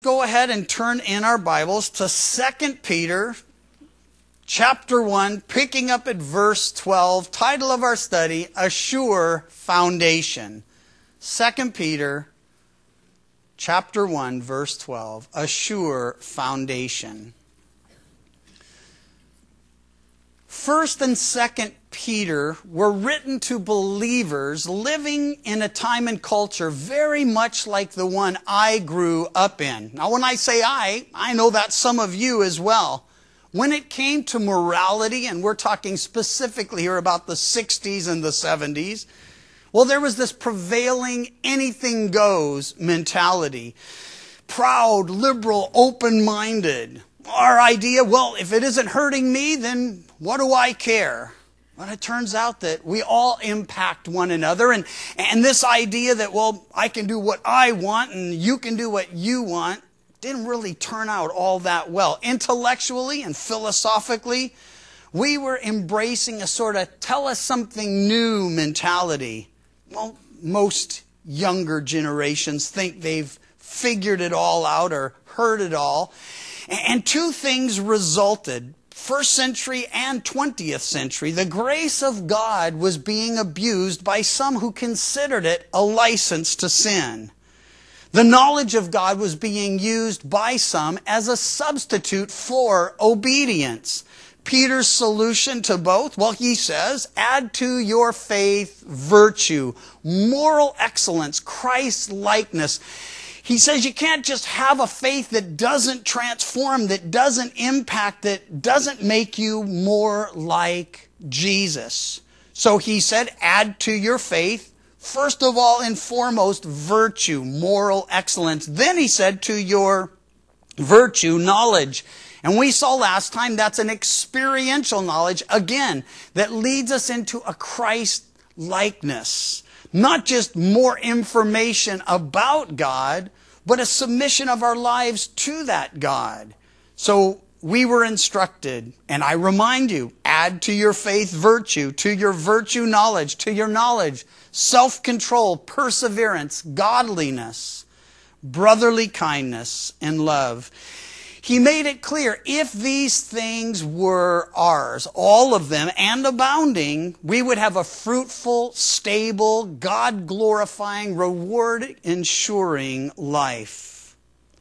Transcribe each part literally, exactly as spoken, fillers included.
Go ahead and turn in our Bibles to Second Peter chapter one, picking up at verse twelve. Title of our study, A Sure Foundation. Second Peter chapter one, verse twelve, A Sure Foundation. First and Second Peter were written to believers living in a time and culture very much like the one I grew up in. Now, when I say I, I know that's some of you as well. When it came to morality, and we're talking specifically here about the sixties and the seventies, well, there was this prevailing anything goes mentality. Proud, liberal, open-minded. Our idea, well, if it isn't hurting me, then what do I care? Well, it turns out that we all impact one another. And, and this idea that, well, I can do what I want and you can do what you want, didn't really turn out all that well. Intellectually and philosophically, we were embracing a sort of tell us something new mentality. Well, most younger generations think they've figured it all out or heard it all. And two things resulted. First century and twentieth century, the grace of God was being abused by some who considered it a license to sin. The knowledge of God was being used by some as a substitute for obedience. Peter's solution to both, well, he says, add to your faith virtue, moral excellence, Christ-likeness. He says you can't just have a faith that doesn't transform, that doesn't impact, that doesn't make you more like Jesus. So he said, add to your faith, first of all and foremost, virtue, moral excellence. Then he said to your virtue, knowledge. And we saw last time that's an experiential knowledge, again, that leads us into a Christ-likeness. Not just more information about God, but a submission of our lives to that God. So we were instructed, and I remind you, add to your faith virtue, to your virtue knowledge, to your knowledge self-control, perseverance, godliness, brotherly kindness, and love. He made it clear, if these things were ours, all of them, and abounding, we would have a fruitful, stable, God-glorifying, reward-ensuring life.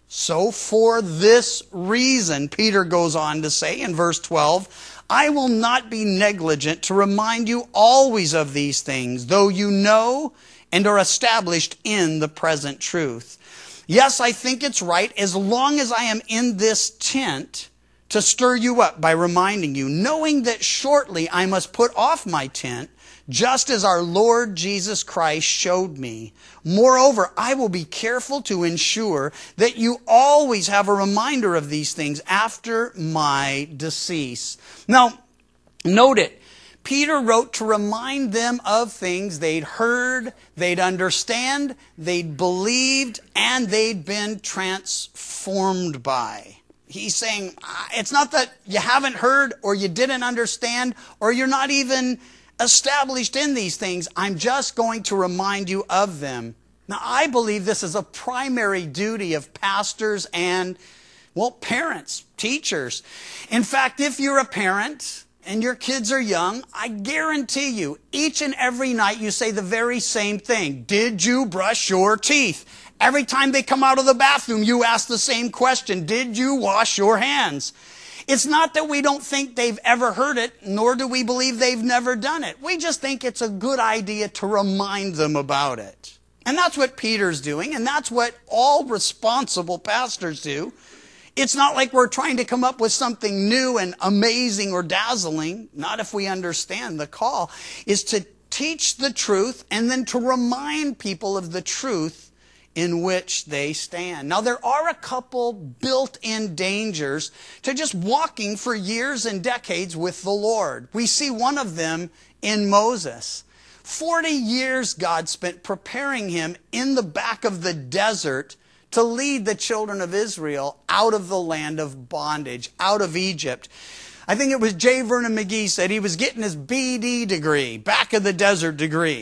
So for this reason, Peter goes on to say in verse twelve, I will not be negligent to remind you always of these things, though you know and are established in the present truth. Yes, I think it's right, as long as I am in this tent, to stir you up by reminding you, knowing that shortly I must put off my tent, just as our Lord Jesus Christ showed me. Moreover, I will be careful to ensure that you always have a reminder of these things after my decease. Now, note it. Peter wrote to remind them of things they'd heard, they'd understand, they'd believed, and they'd been transformed by. He's saying, it's not that you haven't heard or you didn't understand or you're not even established in these things. I'm just going to remind you of them. Now, I believe this is a primary duty of pastors and, well, parents, teachers. In fact, if you're a parent and your kids are young, I guarantee you, each and every night you say the very same thing. Did you brush your teeth? Every time they come out of the bathroom, you ask the same question. Did you wash your hands? It's not that we don't think they've ever heard it, nor do we believe they've never done it. We just think it's a good idea to remind them about it. And that's what Peter's doing, and that's what all responsible pastors do. It's not like we're trying to come up with something new and amazing or dazzling. Not if we understand the call is to teach the truth and then to remind people of the truth in which they stand. Now, there are a couple built-in dangers to just walking for years and decades with the Lord. We see one of them in Moses. Forty years God spent preparing him in the back of the desert to lead the children of Israel out of the land of bondage, out of Egypt. I think it was J. Vernon McGee said he was getting his B D degree, back of the desert degree.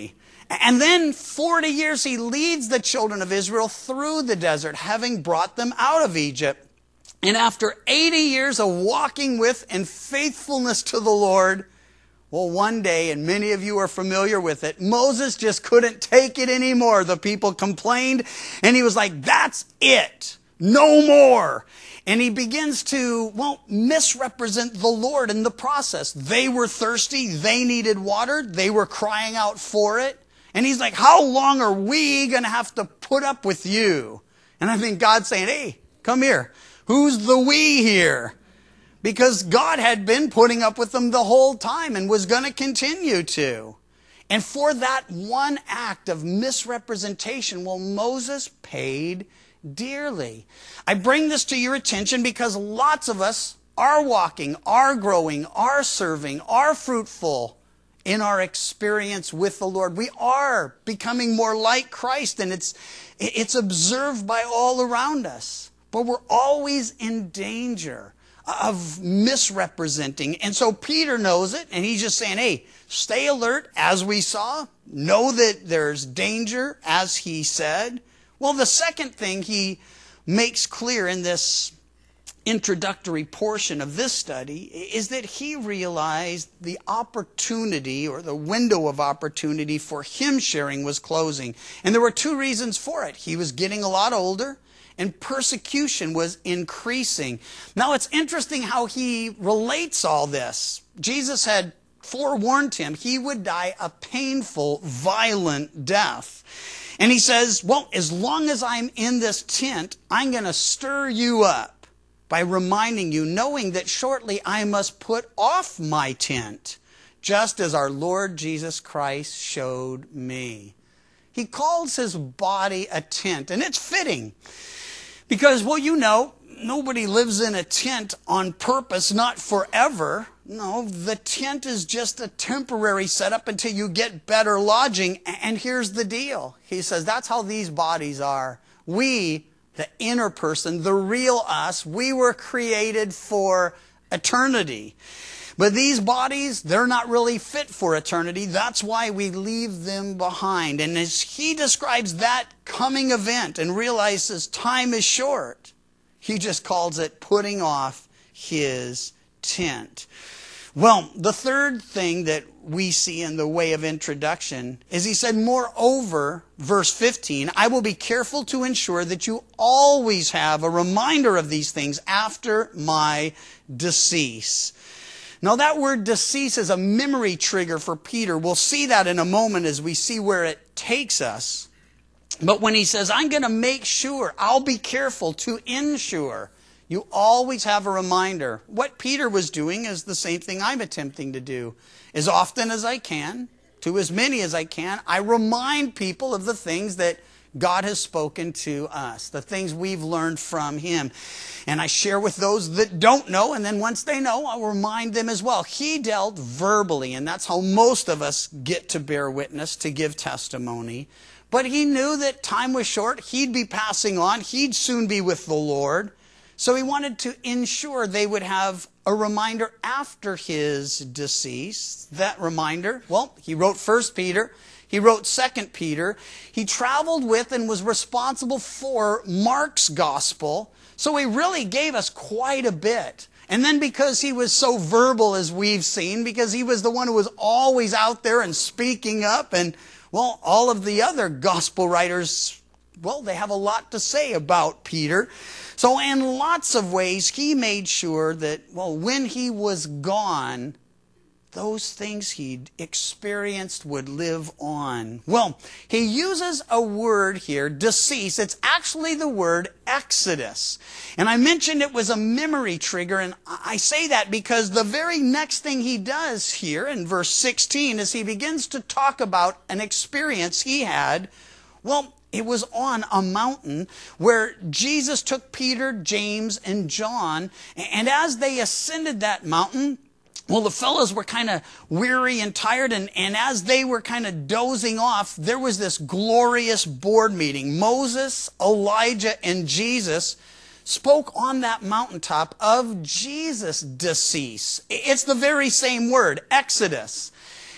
And then forty years he leads the children of Israel through the desert, having brought them out of Egypt. And after eighty years of walking with and faithfulness to the Lord, well, one day, and many of you are familiar with it, Moses just couldn't take it anymore. The people complained, and he was like, that's it. No more. And he begins to, well, misrepresent the Lord in the process. They were thirsty. They needed water. They were crying out for it. And he's like, how long are we going to have to put up with you? And I think God's saying, hey, come here. Who's the we here? Because God had been putting up with them the whole time and was going to continue to. And for that one act of misrepresentation, well, Moses paid dearly. I bring this to your attention because lots of us are walking, are growing, are serving, are fruitful in our experience with the Lord. We are becoming more like Christ, and it's, it's observed by all around us. But we're always in danger of misrepresenting. And so Peter knows it, and he's just saying, hey, stay alert, as we saw. Know that there's danger, as he said. Well, the second thing he makes clear in this introductory portion of this study is that he realized the opportunity, or the window of opportunity for him sharing, was closing. And there were two reasons for it. He was getting a lot older, and persecution was increasing. Now, it's interesting how he relates all this. Jesus had forewarned him he would die a painful, violent death. And he says, well, as long as I'm in this tent, I'm going to stir you up by reminding you, knowing that shortly I must put off my tent, just as our Lord Jesus Christ showed me. He calls his body a tent, and it's fitting. Because, well, you know, nobody lives in a tent on purpose, not forever. No, the tent is just a temporary setup until you get better lodging. And here's the deal. He says that's how these bodies are. We, the inner person, the real us, we were created for eternity. But these bodies, they're not really fit for eternity. That's why we leave them behind. And as he describes that coming event and realizes time is short, he just calls it putting off his tent. Well, the third thing that we see in the way of introduction is he said, moreover, verse fifteen, I will be careful to ensure that you always have a reminder of these things after my decease. Now, that word decease is a memory trigger for Peter. We'll see that in a moment as we see where it takes us. But when he says, I'm going to make sure, I'll be careful to ensure, you always have a reminder. What Peter was doing is the same thing I'm attempting to do. As often as I can, to as many as I can, I remind people of the things that God has spoken to us, the things we've learned from him. And I share with those that don't know, and then once they know, I'll remind them as well. He dealt verbally, and that's how most of us get to bear witness, to give testimony. But he knew that time was short. He'd be passing on. He'd soon be with the Lord. So he wanted to ensure they would have a reminder after his decease. That reminder, well, he wrote First Peter. He wrote Second Peter. He traveled with and was responsible for Mark's gospel. So he really gave us quite a bit. And then because he was so verbal, as we've seen, because he was the one who was always out there and speaking up, and, well, all of the other gospel writers, well, they have a lot to say about Peter. So in lots of ways, he made sure that, well, when he was gone, those things he'd experienced would live on. Well, he uses a word here, decease. It's actually the word exodus. And I mentioned it was a memory trigger, and I say that because the very next thing he does here in verse sixteen is he begins to talk about an experience he had. Well, it was on a mountain where Jesus took Peter, James, and John, and as they ascended that mountain, well, the fellows were kind of weary and tired, and, and as they were kind of dozing off, there was this glorious board meeting. Moses, Elijah, and Jesus spoke on that mountaintop of Jesus' decease. It's the very same word, exodus.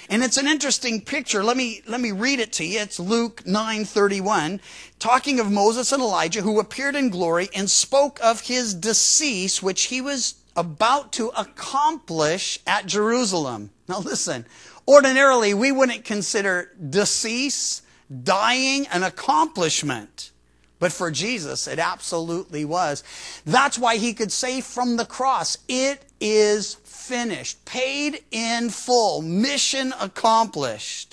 And it's an interesting picture. Let me, let me read it to you. It's Luke nine thirty-one, talking of Moses and Elijah, who appeared in glory and spoke of his decease, which he was about to accomplish at Jerusalem. Now listen, ordinarily we wouldn't consider decease, dying, an accomplishment. But for Jesus, it absolutely was. That's why he could say from the cross, it is finished, paid in full, mission accomplished.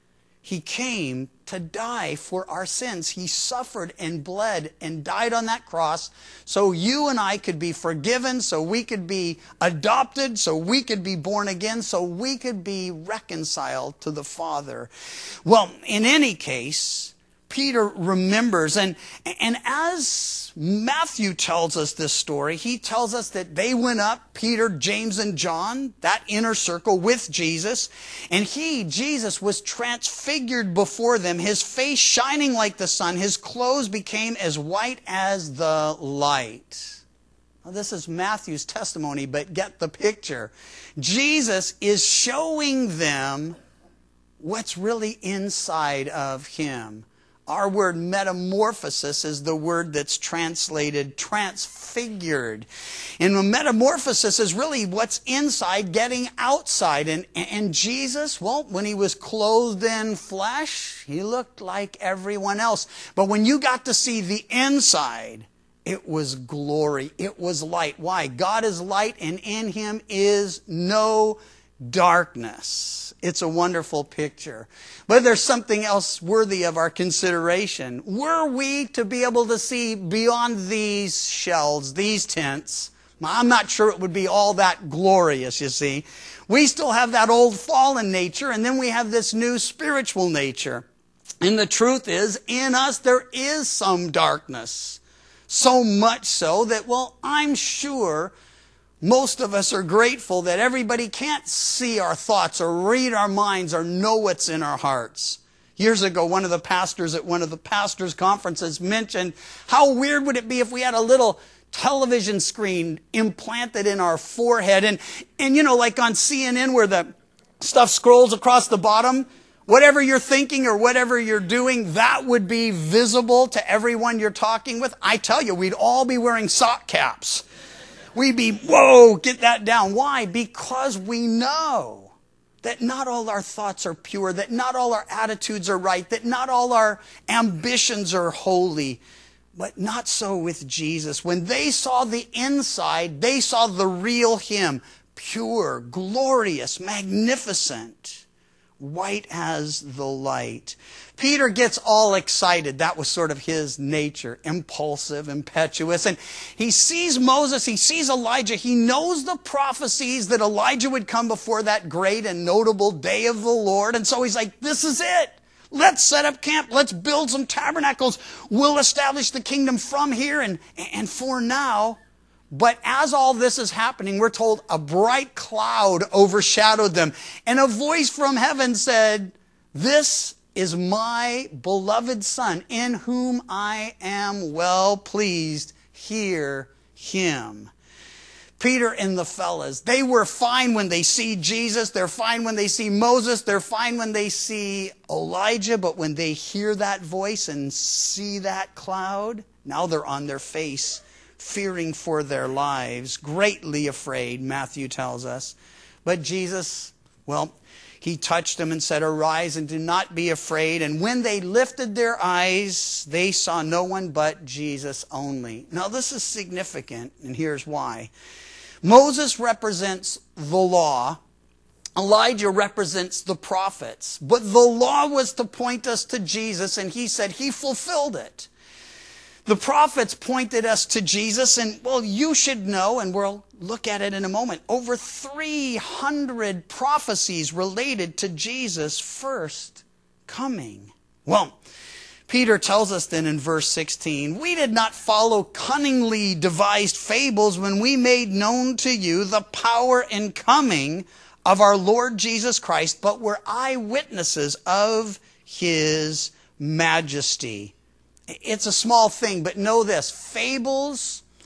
He came to die for our sins. He suffered and bled and died on that cross so you and I could be forgiven, so we could be adopted, so we could be born again, so we could be reconciled to the Father. Well, in any case, Peter remembers, and, and as Matthew tells us this story, he tells us that they went up, Peter, James, and John, that inner circle with Jesus, and he, Jesus, was transfigured before them, his face shining like the sun, his clothes became as white as the light. Now, this is Matthew's testimony, but get the picture. Jesus is showing them what's really inside of him. Our word metamorphosis is the word that's translated transfigured. And the metamorphosis is really what's inside getting outside. And, and Jesus, well, when he was clothed in flesh, he looked like everyone else. But when you got to see the inside, it was glory. It was light. Why? God is light, and in him is no darkness. It's a wonderful picture. But there's something else worthy of our consideration. Were we to be able to see beyond these shells, these tents, I'm not sure it would be all that glorious, you see. We still have that old fallen nature, and then we have this new spiritual nature. And the truth is, in us there is some darkness. So much so that, well, I'm sure most of us are grateful that everybody can't see our thoughts or read our minds or know what's in our hearts. Years ago, one of the pastors at one of the pastors' conferences mentioned how weird would it be if we had a little television screen implanted in our forehead. And, and you know, like on C N N where the stuff scrolls across the bottom, whatever you're thinking or whatever you're doing, that would be visible to everyone you're talking with. I tell you, we'd all be wearing sock caps. We'd be, whoa, get that down. Why? Because we know that not all our thoughts are pure, that not all our attitudes are right, that not all our ambitions are holy. But not so with Jesus. When they saw the inside, they saw the real him, pure, glorious, magnificent, white as the light. Peter gets all excited. That was sort of his nature, impulsive, impetuous. And he sees Moses, he sees Elijah. He knows the prophecies that Elijah would come before that great and notable day of the Lord. And so he's like, this is it. Let's set up camp. Let's build some tabernacles. We'll establish the kingdom from here and, and for now. But as all this is happening, we're told a bright cloud overshadowed them. And a voice from heaven said, this is my beloved Son, in whom I am well pleased. Hear him. Peter and the fellas, they were fine when they see Jesus. They're fine when they see Moses. They're fine when they see Elijah. But when they hear that voice and see that cloud, now they're on their face, fearing for their lives, greatly afraid, Matthew tells us. But Jesus, well, he touched them and said, arise and do not be afraid. And when they lifted their eyes, they saw no one but Jesus only. Now this is significant, and here's why. Moses represents the law. Elijah represents the prophets. But the law was to point us to Jesus, and he said he fulfilled it. The prophets pointed us to Jesus, and, well, you should know, and we'll look at it in a moment, over three hundred prophecies related to Jesus' first coming. Well, Peter tells us then in verse sixteen, we did not follow cunningly devised fables when we made known to you the power and coming of our Lord Jesus Christ, but were eyewitnesses of his majesty. It's a small thing, but know this. Fables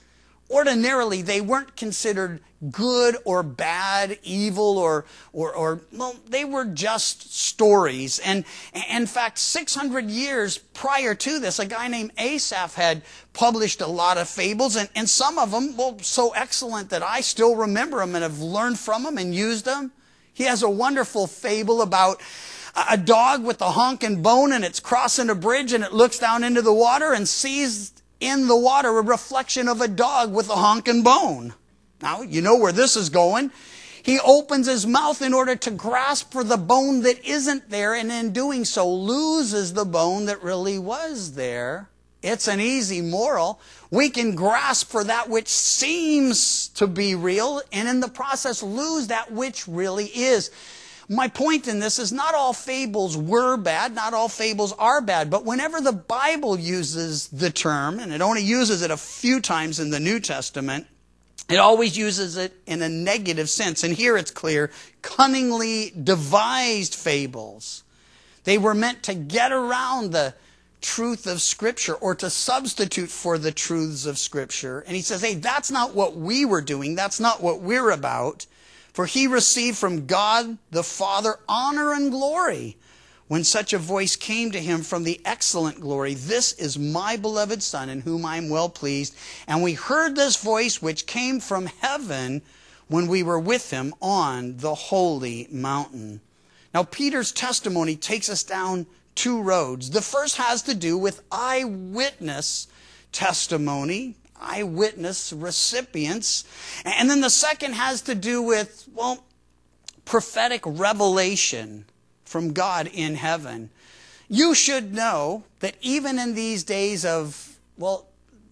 ordinarily they weren't considered good or bad, evil or, or, or, well, they were just stories. And in fact, six hundred years prior to this, a guy named Asaph had published a lot of fables, and, and some of them, well, so excellent that I still remember them and have learned from them and used them. He has a wonderful fable about a dog with a honking bone, and it's crossing a bridge, and it looks down into the water and sees in the water a reflection of a dog with a honking bone. Now, you know where this is going. He opens his mouth in order to grasp for the bone that isn't there, and in doing so loses the bone that really was there. It's an easy moral. We can grasp for that which seems to be real, and in the process lose that which really is. My point in this is not all fables were bad, not all fables are bad, but whenever the Bible uses the term, and it only uses it a few times in the New Testament, it always uses it in a negative sense. And here it's clear, cunningly devised fables. They were meant to get around the truth of Scripture or to substitute for the truths of Scripture. And he says, hey, that's not what we were doing. That's not what we're about. For he received from God the Father honor and glory when such a voice came to him from the excellent glory. This is my beloved Son in whom I am well pleased. And we heard this voice which came from heaven when we were with him on the holy mountain. Now Peter's testimony takes us down two roads. The first has to do with eyewitness testimony. Eyewitness recipients. And then the second has to do with, well, prophetic revelation from God in heaven. You should know that even in these days of, well,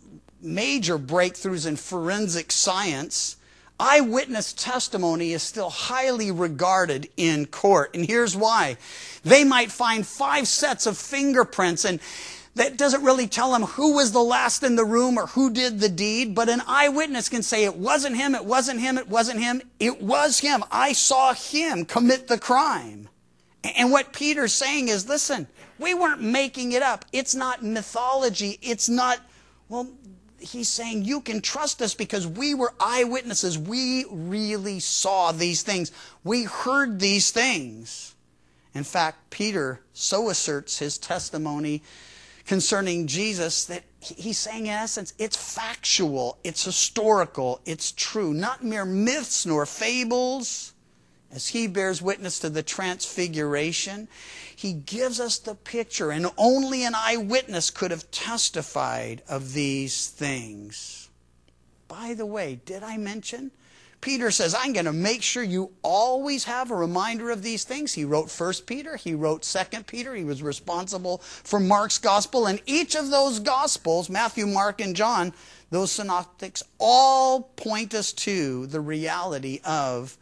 major breakthroughs in forensic science, eyewitness testimony is still highly regarded in court. And here's why. They might find five sets of fingerprints, and that doesn't really tell them who was the last in the room or who did the deed, but an eyewitness can say, it wasn't him, it wasn't him, it wasn't him, it was him. I saw him commit the crime. And what Peter's saying is, listen, we weren't making it up. It's not mythology. It's not, well, he's saying you can trust us because we were eyewitnesses. We really saw these things. We heard these things. In fact, Peter so asserts his testimony concerning Jesus that he's saying, in essence, it's factual, it's historical, it's true, not mere myths nor fables. As he bears witness to the transfiguration, he gives us the picture, and only an eyewitness could have testified of these things. By the way, did I mention? Peter says, I'm going to make sure you always have a reminder of these things. He wrote First Peter. He wrote Second Peter. He was responsible for Mark's gospel. And each of those gospels, Matthew, Mark, and John, those synoptics, all point us to the reality of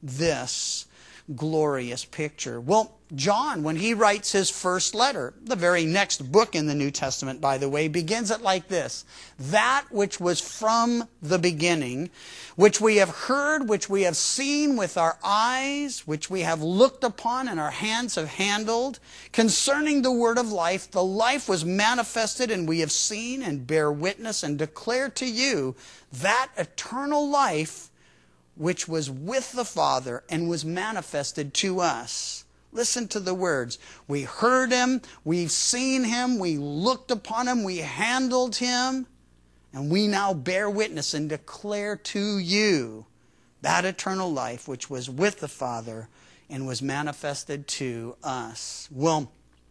this glorious picture. Well, John, when he writes his first letter, the very next book in the New Testament, by the way, begins it like this. That which was from the beginning, which we have heard, which we have seen with our eyes, which we have looked upon and our hands have handled, concerning the word of life, the life was manifested, and we have seen and bear witness and declare to you that eternal life which was with the Father and was manifested to us. Listen to the words. We heard him, we've seen him, we looked upon him, we handled him, and we now bear witness and declare to you that eternal life which was with the Father and was manifested to us. Well,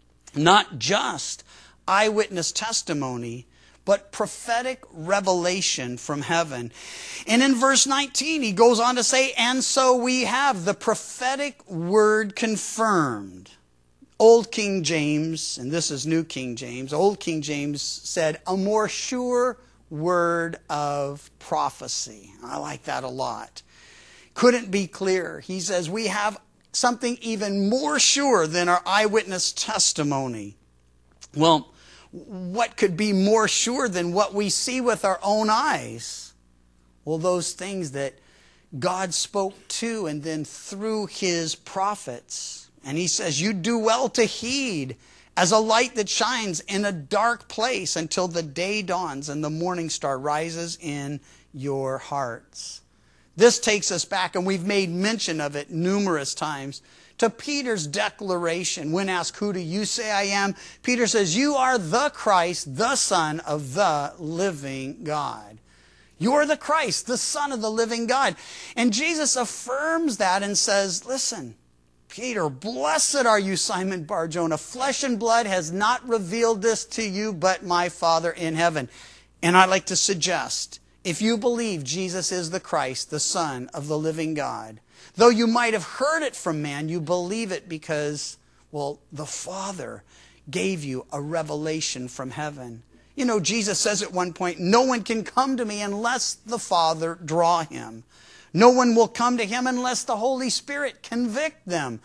not just eyewitness testimony, but prophetic revelation from heaven. And in verse nineteen, he goes on to say, and so we have the prophetic word confirmed. Old King James, and this is New King James, Old King James said, a more sure word of prophecy. I like that a lot. Couldn't be clearer. He says we have something even more sure than our eyewitness testimony. Well, what could be more sure than what we see with our own eyes? Well, those things that God spoke to and then through his prophets. And he says, you do well to heed as a light that shines in a dark place until the day dawns and the morning star rises in your hearts. This takes us back, and we've made mention of it numerous times, to Peter's declaration. When asked, who do you say I am? Peter says, you are the Christ, the Son of the living God. You're the Christ, the Son of the living God. And Jesus affirms that and says, listen, Peter, blessed are you, Simon Bar-Jonah. Flesh and blood has not revealed this to you, but my Father in heaven. And I'd like to suggest, if you believe Jesus is the Christ, the Son of the living God, though you might have heard it from man, you believe it because, well, the Father gave you a revelation from heaven. You know, Jesus says at one point, no one can come to me unless the Father draw him. No one will come to him unless the Holy Spirit convict them.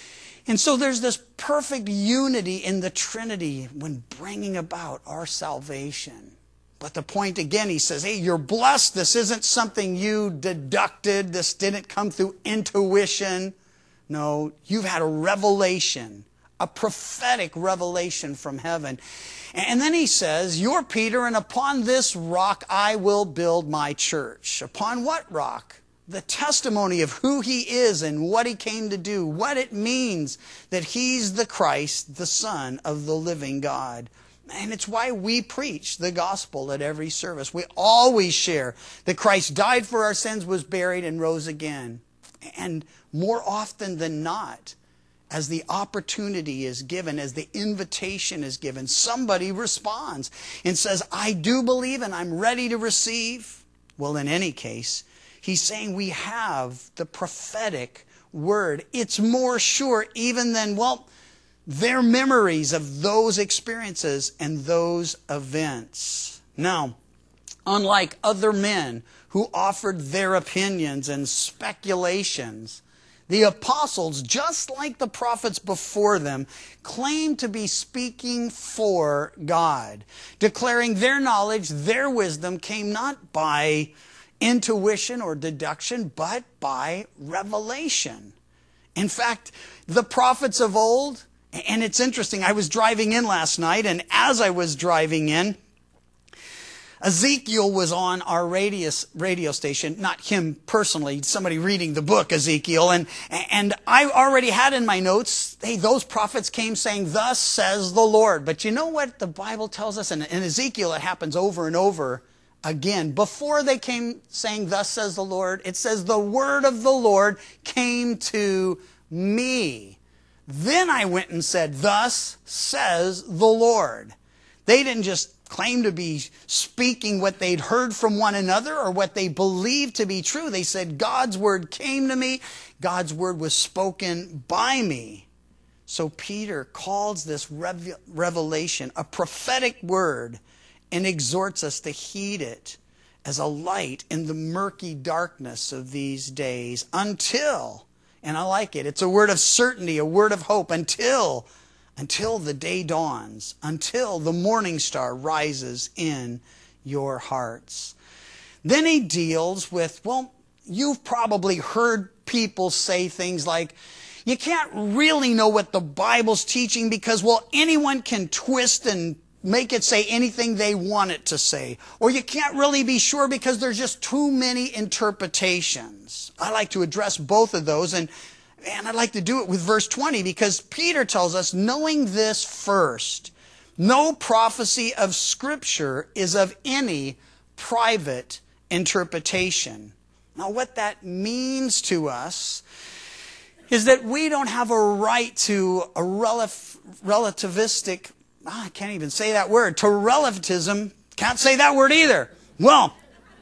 And so there's this perfect unity in the Trinity when bringing about our salvation. But the point again, he says, hey, you're blessed. This isn't something you deducted. This didn't come through intuition. No, you've had a revelation, a prophetic revelation from heaven. And then he says, you're Peter, and upon this rock I will build my church. Upon what rock? The testimony of who he is and what he came to do, what it means that he's the Christ, the Son of the living God. And it's why we preach the gospel at every service. We always share that Christ died for our sins, was buried, and rose again. And more often than not, as the opportunity is given, as the invitation is given, somebody responds and says, I do believe and I'm ready to receive. Well, in any case, he's saying we have the prophetic word. It's more sure even than, well, their memories of those experiences and those events. Now, unlike other men who offered their opinions and speculations, the apostles, just like the prophets before them, claimed to be speaking for God, declaring their knowledge, their wisdom came not by intuition or deduction, but by revelation. In fact, the prophets of old, and it's interesting, I was driving in last night, and as I was driving in, Ezekiel was on our radio, radio station, not him personally, somebody reading the book Ezekiel, and, and I already had in my notes, hey, those prophets came saying, thus says the Lord. But you know what the Bible tells us? And in Ezekiel it happens over and over again. Before they came saying, thus says the Lord, it says, the word of the Lord came to me. Then I went and said, thus says the Lord. They didn't just claim to be speaking what they'd heard from one another or what they believed to be true. They said, God's word came to me. God's word was spoken by me. So Peter calls this rev- revelation a prophetic word and exhorts us to heed it as a light in the murky darkness of these days until, and I like it, it's a word of certainty, a word of hope, until Until the day dawns, until the morning star rises in your hearts. Then he deals with, well, you've probably heard people say things like, you can't really know what the Bible's teaching because, well, anyone can twist and make it say anything they want it to say. Or you can't really be sure because there's just too many interpretations. I like to address both of those, and And I'd like to do it with verse twenty because Peter tells us, knowing this first, no prophecy of Scripture is of any private interpretation. Now, what that means to us is that we don't have a right to a rel- relativistic, oh, I can't even say that word, to relativism. Can't say that word either. Well,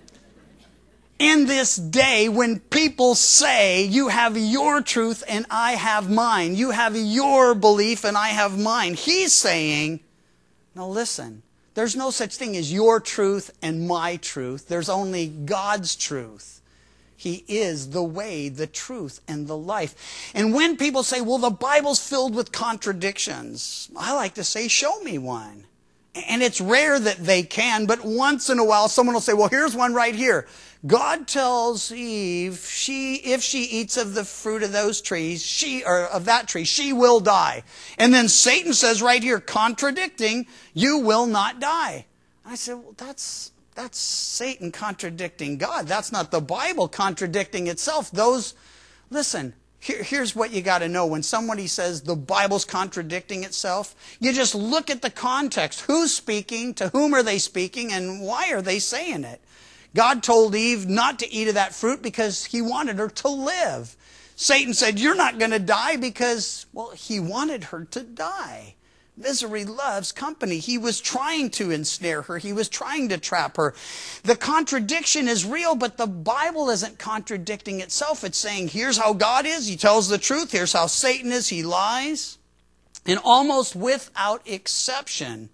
in this day when people say, you have your truth and I have mine, you have your belief and I have mine, he's saying, now listen, there's no such thing as your truth and my truth. There's only God's truth. He is the way, the truth, and the life. And when people say, well, the Bible's filled with contradictions, I like to say, show me one. And it's rare that they can, but once in a while someone will say, well, here's one right here. God tells Eve, she, if she eats of the fruit of those trees, she, or of that tree, she will die. And then Satan says right here, contradicting, you will not die. I said, well, that's, that's Satan contradicting God. That's not the Bible contradicting itself. Those, listen, here, here's what you got to know. When somebody says the Bible's contradicting itself, you just look at the context. Who's speaking? To whom are they speaking? And why are they saying it? God told Eve not to eat of that fruit because he wanted her to live. Satan said, you're not going to die because, well, he wanted her to die. Misery loves company. He was trying to ensnare her. He was trying to trap her. The contradiction is real, but the Bible isn't contradicting itself. It's saying, here's how God is. He tells the truth. Here's how Satan is. He lies. And almost without exception,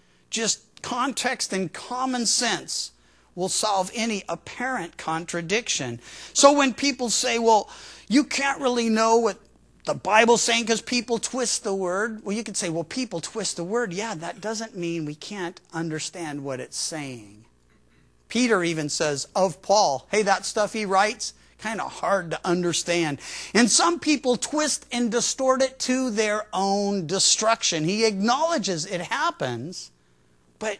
just context and common sense will solve any apparent contradiction. So when people say, well, you can't really know what the Bible's saying because people twist the word. Well, you could say, well, people twist the word. Yeah, that doesn't mean we can't understand what it's saying. Peter even says of Paul, hey, that stuff he writes, kind of hard to understand. And some people twist and distort it to their own destruction. He acknowledges it happens, but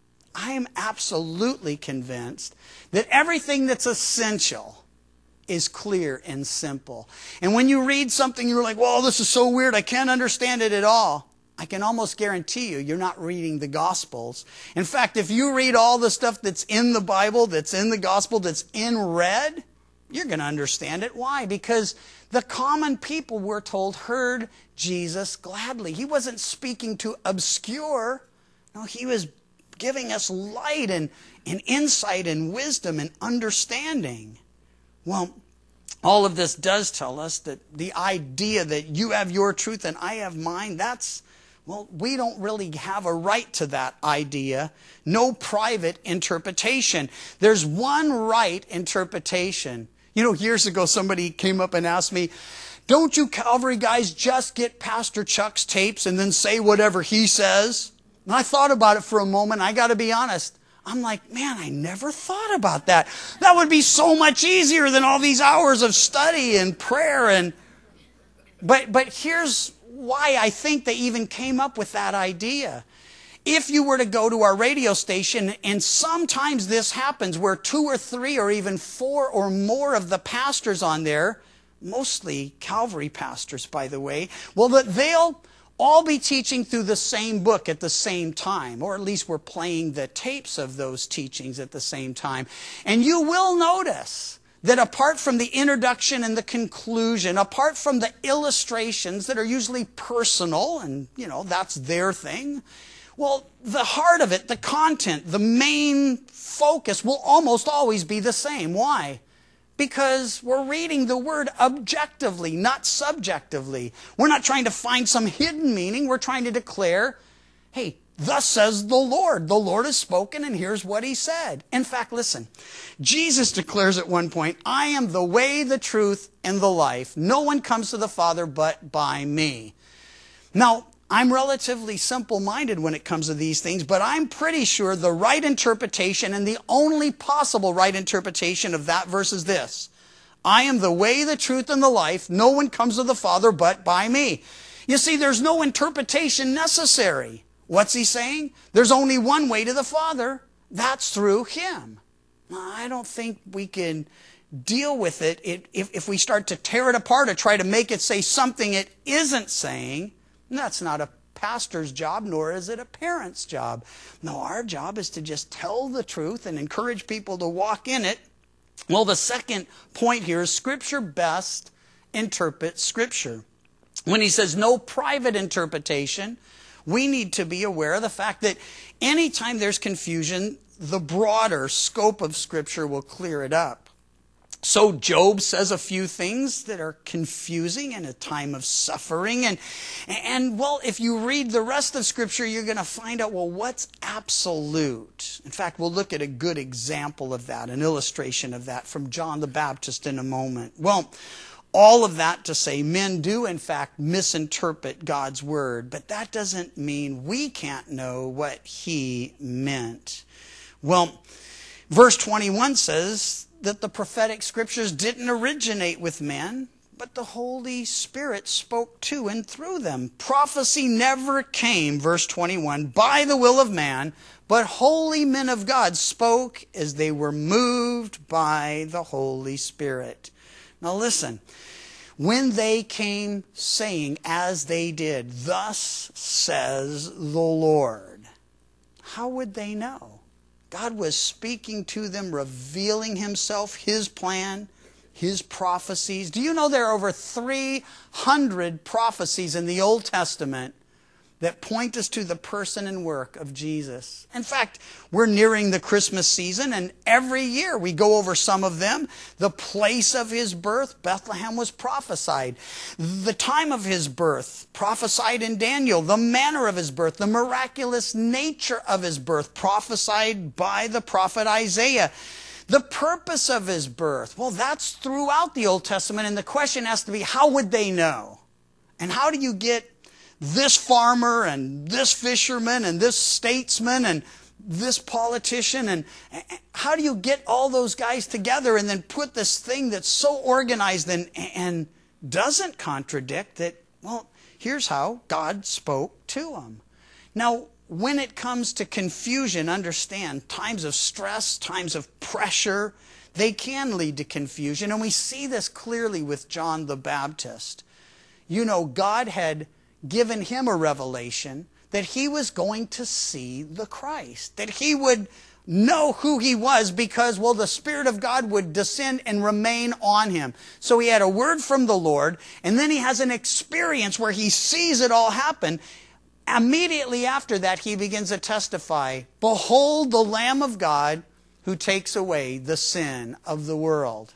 I am absolutely convinced that everything that's essential is clear and simple. And when you read something, you're like, whoa, this is so weird, I can't understand it at all. I can almost guarantee you, you're not reading the Gospels. In fact, if you read all the stuff that's in the Bible, that's in the Gospel, that's in red, you're going to understand it. Why? Because the common people, we're told, heard Jesus gladly. He wasn't speaking to obscure. No, he was giving us light and, and insight and wisdom and understanding. Well, all of this does tell us that the idea that you have your truth and I have mine, that's, well, we don't really have a right to that idea. No private interpretation. There's one right interpretation. You know, years ago somebody came up and asked me, don't you Calvary guys just get Pastor Chuck's tapes and then say whatever he says? And I thought about it for a moment. I got to be honest. I'm like, man, I never thought about that. That would be so much easier than all these hours of study and prayer. And but but here's why I think they even came up with that idea. If you were to go to our radio station, and sometimes this happens where two or three or even four or more of the pastors on there, mostly Calvary pastors, by the way, well, that they'll all be teaching through the same book at the same time, or at least we're playing the tapes of those teachings at the same time. And you will notice that apart from the introduction and the conclusion, apart from the illustrations that are usually personal, and, you know, that's their thing, well, the heart of it, the content, the main focus will almost always be the same. Why? Because we're reading the word objectively, not subjectively. We're not trying to find some hidden meaning. We're trying to declare, hey, thus says the Lord. The Lord has spoken, and here's what he said. In fact, listen, Jesus declares at one point, I am the way, the truth, and the life. No one comes to the Father but by me. Now, I'm relatively simple-minded when it comes to these things, but I'm pretty sure the right interpretation and the only possible right interpretation of that verse is this. I am the way, the truth, and the life. No one comes to the Father but by me. You see, there's no interpretation necessary. What's he saying? There's only one way to the Father. That's through him. I don't think we can deal with it if, if we start to tear it apart or try to make it say something it isn't saying. That's not a pastor's job, nor is it a parent's job. No, our job is to just tell the truth and encourage people to walk in it. Well, the second point here is Scripture best interprets Scripture. When he says no private interpretation, we need to be aware of the fact that anytime there's confusion, the broader scope of Scripture will clear it up. So Job says a few things that are confusing in a time of suffering. And, and well, if you read the rest of Scripture, you're going to find out, well, what's absolute? In fact, we'll look at a good example of that, an illustration of that from John the Baptist in a moment. Well, All of that to say, men do in fact misinterpret God's word, but that doesn't mean we can't know what he meant. Well, verse twenty-one says that the prophetic scriptures didn't originate with men, but the Holy Spirit spoke to and through them. Prophecy never came, verse twenty-one, by the will of man, but holy men of God spoke as they were moved by the Holy Spirit. Now listen, when they came saying as they did, thus says the Lord, how would they know? God was speaking to them, revealing himself, his plan, his prophecies. Do you know there are over three hundred prophecies in the Old Testament that point us to the person and work of Jesus? In fact, we're nearing the Christmas season, and every year we go over some of them. The place of his birth, Bethlehem, was prophesied. The time of his birth, prophesied in Daniel. The manner of his birth, the miraculous nature of his birth, prophesied by the prophet Isaiah. The purpose of his birth, well, that's throughout the Old Testament, and the question has to be, how would they know? And how do you get this farmer and this fisherman and this statesman and this politician, and how do you get all those guys together and then put this thing that's so organized and, and doesn't contradict that? Well, here's how God spoke to them. Now, when it comes to confusion, understand, times of stress, times of pressure, they can lead to confusion, and we see this clearly with John the Baptist. You know, God had given him a revelation that he was going to see the Christ, that he would know who he was because, well, the Spirit of God would descend and remain on him. So he had a word from the Lord, and then he has an experience where he sees it all happen. Immediately after that, he begins to testify, behold the Lamb of God who takes away the sin of the world.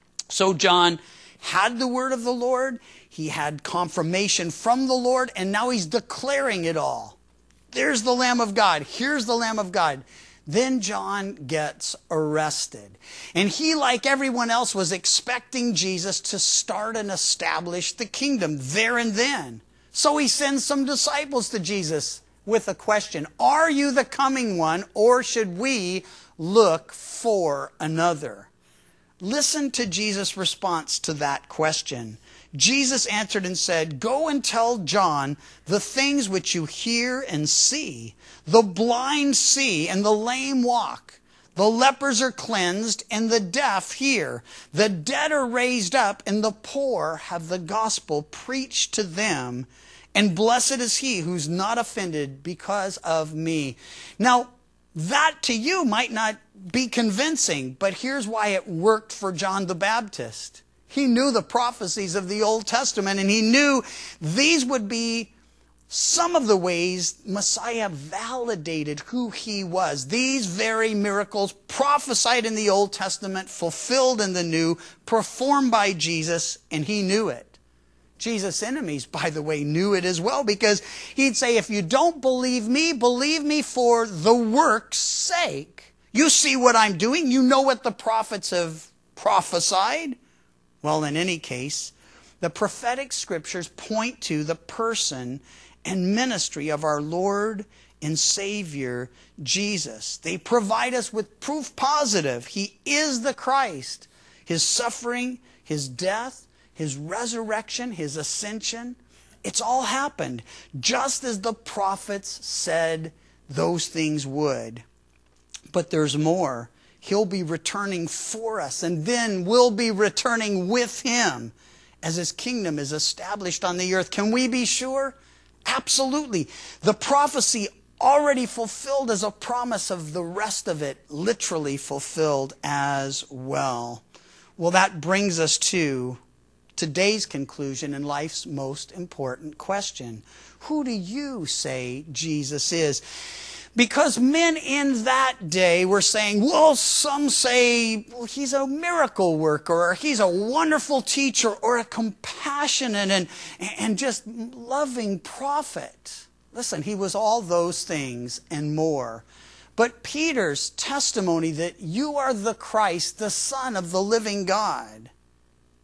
So John had the word of the Lord, he had confirmation from the Lord, and now he's declaring it all. There's the Lamb of God. Here's the Lamb of God. Then John gets arrested. And he, like everyone else, was expecting Jesus to start and establish the kingdom there and then. So he sends some disciples to Jesus with a question. Are you the coming one, or should we look for another? Listen to Jesus' response to that question. Jesus answered and said, go and tell John the things which you hear and see. The blind see and the lame walk. The lepers are cleansed and the deaf hear. The dead are raised up and the poor have the gospel preached to them. And blessed is he who's not offended because of me. Now, that to you might not be convincing, but here's why it worked for John the Baptist. He knew the prophecies of the Old Testament, and he knew these would be some of the ways Messiah validated who he was. These very miracles prophesied in the Old Testament, fulfilled in the New, performed by Jesus, and he knew it. Jesus' enemies, by the way, knew it as well, because he'd say, if you don't believe me, believe me for the work's sake. You see what I'm doing. You know what the prophets have prophesied. Well, in any case, the prophetic scriptures point to the person and ministry of our Lord and Savior, Jesus. They provide us with proof positive. He is the Christ. His suffering, his death, his resurrection, his ascension, it's all happened just as the prophets said those things would. But there's more. He'll be returning for us, and then we'll be returning with him as his kingdom is established on the earth. Can we be sure? Absolutely. The prophecy already fulfilled as a promise of the rest of it literally fulfilled as well. Well, that brings us to today's conclusion and life's most important question. Who do you say Jesus is? Because men in that day were saying, well, some say well, he's a miracle worker, or he's a wonderful teacher, or a compassionate and, and just loving prophet. Listen, he was all those things and more. But Peter's testimony that you are the Christ, the Son of the living God.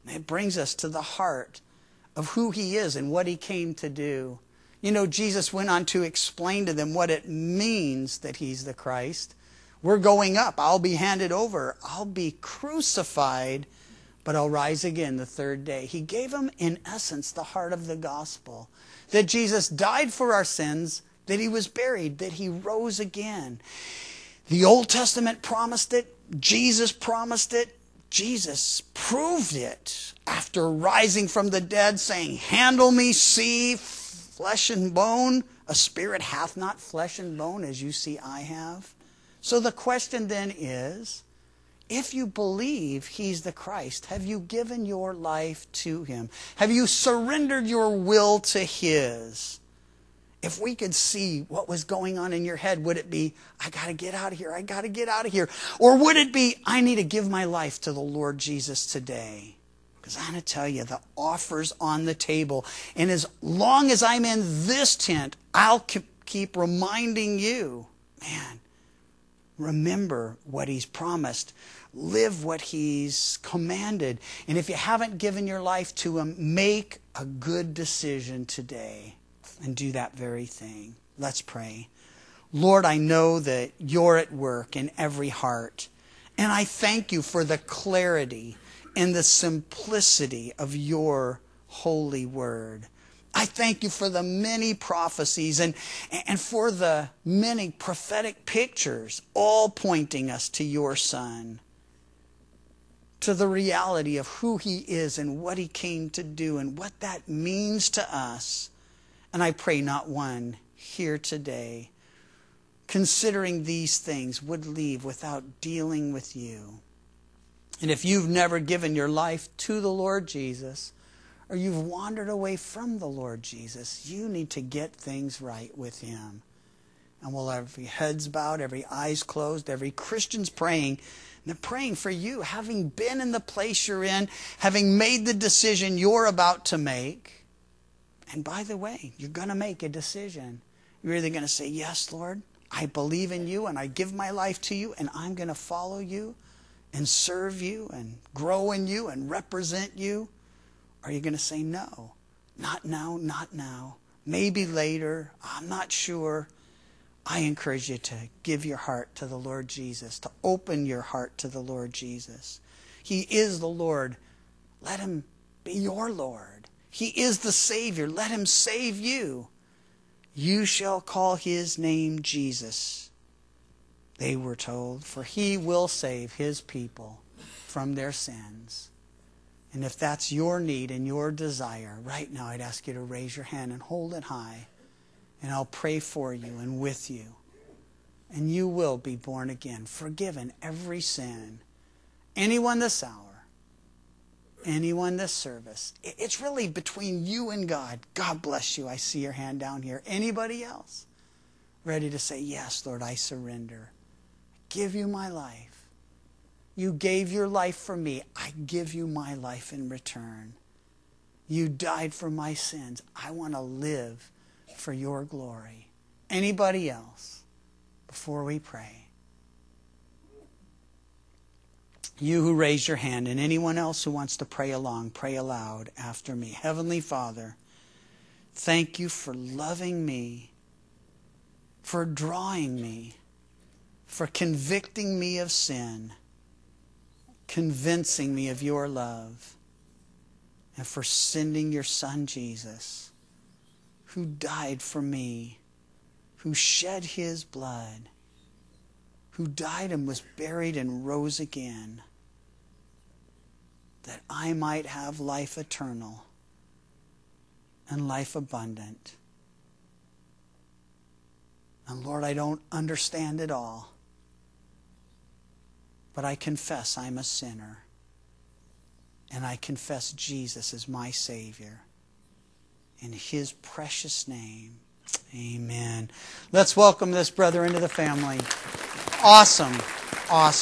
It brings us to the heart of who he is and what he came to do. You know, Jesus went on to explain to them what it means that he's the Christ. We're going up. I'll be handed over. I'll be crucified, but I'll rise again the third day. He gave them, in essence, the heart of the gospel. That Jesus died for our sins, that he was buried, that he rose again. The Old Testament promised it. Jesus promised it. Jesus proved it after rising from the dead, saying, handle me, see, flesh and bone. A spirit hath not flesh and bone, as you see I have. So the question then is, if you believe he's the Christ, have you given your life to him? Have you surrendered your will to his? If we could see what was going on in your head, would it be, I got to get out of here, I got to get out of here? Or would it be, I need to give my life to the Lord Jesus today? Because I'm going to tell you, the offer's on the table. And as long as I'm in this tent, I'll keep reminding you, man, remember what he's promised. Live what he's commanded. And if you haven't given your life to him, make a good decision today and do that very thing. Let's pray. Lord, I know that you're at work in every heart. And I thank you for the clarity and the simplicity of your holy word. I thank you for the many prophecies and, and for the many prophetic pictures, all pointing us to your Son, to the reality of who he is and what he came to do and what that means to us. And I pray not one here today, considering these things, would leave without dealing with you. And if you've never given your life to the Lord Jesus, or you've wandered away from the Lord Jesus, you need to get things right with him. And we'll have every heads bowed, every eyes closed, every Christian's praying. And they're praying for you, having been in the place you're in, having made the decision you're about to make. And by the way, you're going to make a decision. You're either going to say, yes, Lord, I believe in you and I give my life to you and I'm going to follow you and serve you and grow in you and represent you. Or are you going to say, no, not now, not now, maybe later, I'm not sure. I encourage you to give your heart to the Lord Jesus, to open your heart to the Lord Jesus. He is the Lord. Let him be your Lord. He is the Savior. Let him save you. You shall call his name Jesus, they were told, for he will save his people from their sins. And if that's your need and your desire, right now I'd ask you to raise your hand and hold it high. And I'll pray for you and with you. And you will be born again, forgiven every sin. Anyone this hour, anyone this service, it's really between you and God. God bless you. I see your hand down here. Anybody else ready to say, yes, Lord, I surrender. I give you my life. You gave your life for me. I give you my life in return. You died for my sins. I want to live for your glory. Anybody else before we pray? You who raised your hand and anyone else who wants to pray along, pray aloud after me. Heavenly Father, thank you for loving me, for drawing me, for convicting me of sin, convincing me of your love, and for sending your Son Jesus, who died for me, who shed his blood, who died and was buried and rose again, that I might have life eternal and life abundant. And Lord, I don't understand it all, but I confess I'm a sinner. And I confess Jesus is my Savior. In his precious name, amen. Let's welcome this brother into the family. Awesome. Awesome.